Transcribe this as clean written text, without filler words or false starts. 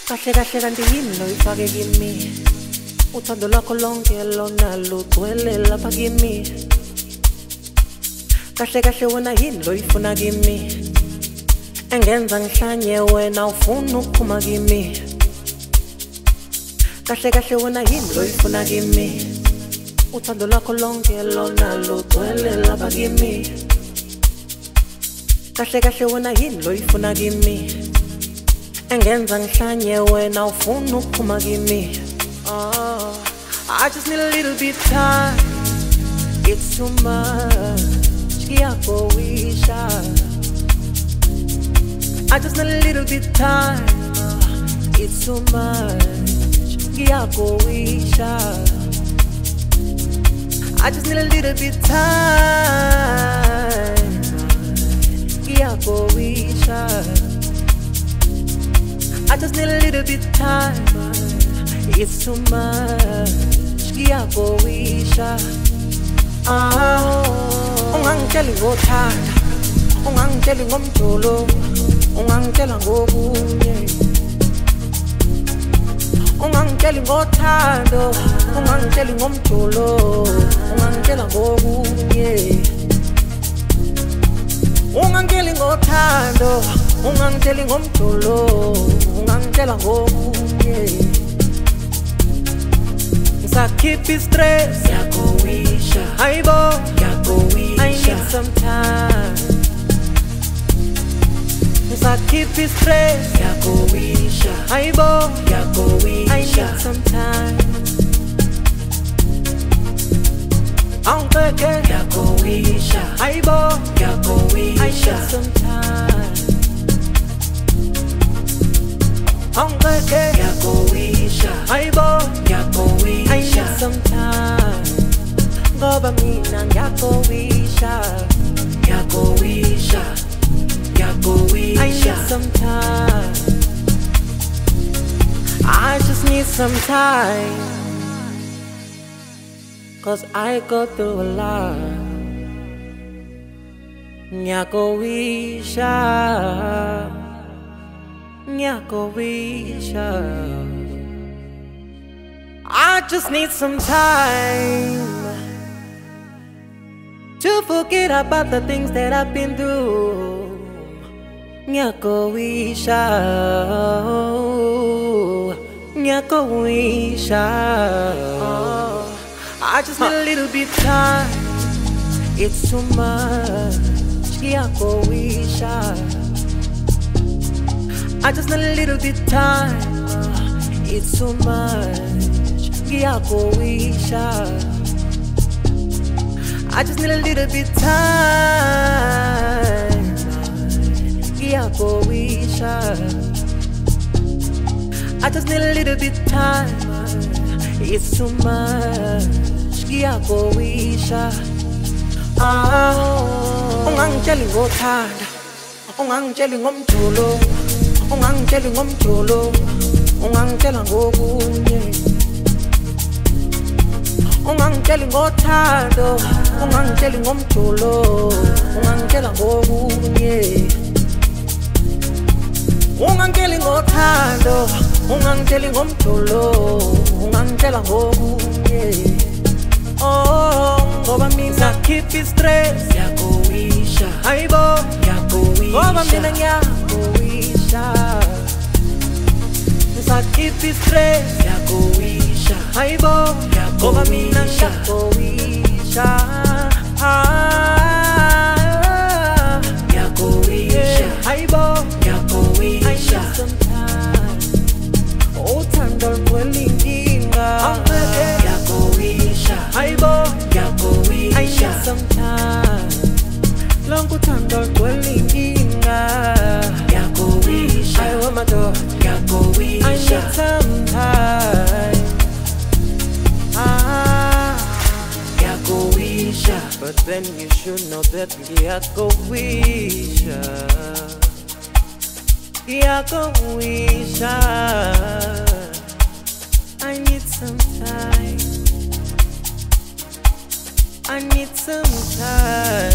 Kahle kahle kanti yini lo ifake kimi uthando lwakho lonke lona lugcwele lapha kimi kahle kahle wena yini lo ifuna kimi engenza ngihlanye wena ufuna ukuphuma kimi kahle kahle wena yini lo ifuna kimi uthando lwakho lonke lona lugcwele lapha kimi kahle kahle wena yini lo ifuna kimi engenza ngihlanye wena ufuna ukuphuma kimi I just need a little bit time. It's too much. Ngiyakowisha. I just need a little bit time. It's too much. Ngiyakowisha. I just need a little bit time. Ngiyakowisha. I just need a little bit time. It's too much. Ngiyakowisha. Ungangitsheli ngothanda, ungangitsheli ngomjolo, ungangitshela ngokunye. Ungangitsheli ngothando, ungangitsheli ngomjolo, ungangitshela ngokunye. Ungangitsheli ngothando, ungangitsheli ngomjolo, ungangitshela ngokunye. Keep it stress, yakowisha. Aibo, yakowisha. I need some time. Keep it stress, yakowisha. Aibo, yakowisha. I need some time. Aunque yakowisha. Aibo, yakowisha. I need some time. Aunque yakowisha. Aibo, yakowisha. I need some time. Ngoba mina ngiyakowisha. Yakowisha. Yakowisha. I need some time. I just need some time. 'Cause I go through a lot. Ngiyakowisha. Ngiyakowisha. I just need some time to forget about the things that I've been through. Ngiyakowisha. Ngiyakowisha. I just need a little bit time. It's too much. Ngiyakowisha. I just need a little bit time. It's too much. Ngiyakowisha. I just need a little bit time. Ngiyakowisha. I just need a little bit time. It's too much. Ngiyakowisha. Ungangitsheli ngothanda, ungangitsheli ngomjolo, ungangitsheli ngomjolo, ungangitshela ngokunye. Ungangitsheli ngothando, ungangitsheli ngomjolo, ungangitshela ngokunye. Ungangitsheli ngothando, ungangitsheli ngomjolo, ungangitshela ngokunye. Ngoba mina keep it stress, yakowisha. Aibo, yakowisha. Ngoba mina ngiyakowisha. Keep it stress, yakowisha. Aibo, ngoba mina ngiyakowisha. Yakowisha. Aibo, yakowisha. I need some time. Uthando lugcwele inkinga. Yakowisha. Aibo, yakowisha. I need some time. Lonke uthando lugcwele inkinga. Yakowisha. I want my door. Yakowisha. I need some time. Yakowisha. But then you should know that Yakowisha. Yakowisha. I need some time. I need some time.